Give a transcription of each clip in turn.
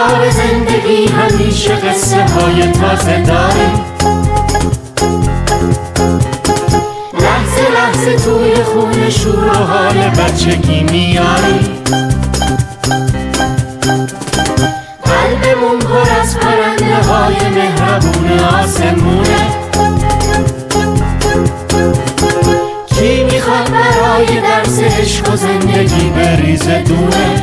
کتاب زندگی همیشه قصه های تازه داره. لحظه لحظه توی خون شور و حال بچگی میاری. قلبمون پر از پرنده های مهربون آسمونه. کی میخواد برای درس عشق و زندگی بریزه دونه؟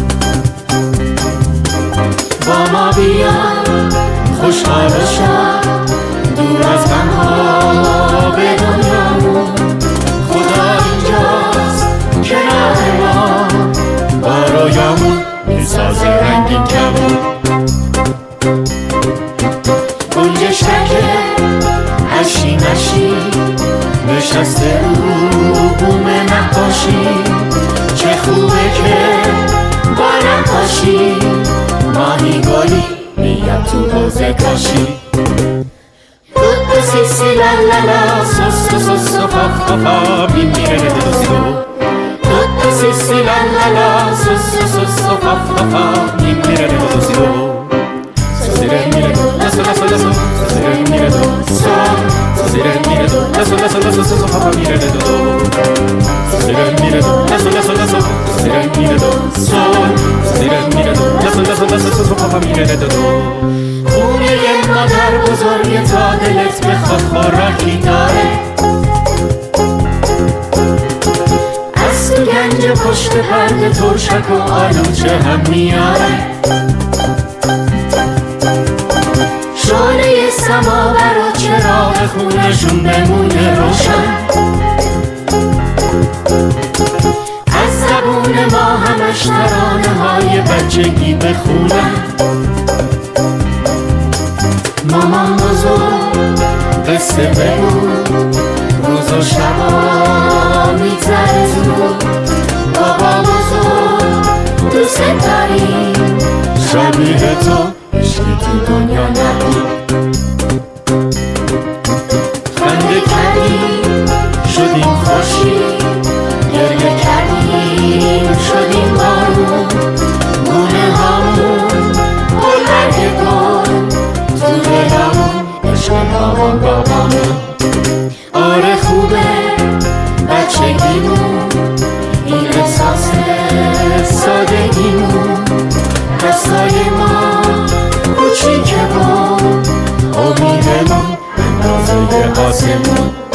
با ما بیا خوشحال و شاد، دور از غم‌ها به دنیامون. خدا اینجاست کنار ما، با رویامون میسازه رنگین کمون. گنجشکه اشی مشی نشسته رو بوم نقاشی. چه خوبه که با نقاشی ماهی گلی میاد تو حوضه کاشی. دوتا سیسی لالالا سوسو سوسو فافافا میمیره دوستو. دوتا سیسی لالالا سوسو سوسو فافافا میمیره دوستو. سوزیره میره دو لسو لسو لسو، سوزیره میره دو سون، سوزیره میره دو لسو لسو لسو سوسو فافا میره دو. سوزیره میره دو لسو لسو لسو، سوزیره میره دو سون، سوزیره میره دو لسو لسو لسو سوسو فافا میره دو. خونه مادر بزرگ تا دلت بخواد خوراکی داره. از تو گنج پشت پرده ترشک و آلوچه هم میاره. شعله سماور و چراغ خونشون بمونه روشن. از زبون ما همش ترانه های بچگی بخونن. مامان بزرگ قصه بگو، روز و شبا میگذره زود. بابا بزرگ دوست داریم، شبیه تو عشقی تو دنیا نبود. خنده کردیم شدیم خورشید، گریه کردیم شدیم بارون. گونه هامون گلبرگ گل تو دلمون عشق مامان بابامون. آره خوبه بچگیمون، این احساس سادگیمون. دستای ما کوچیکه بود، امیدمون اندازه آسمون.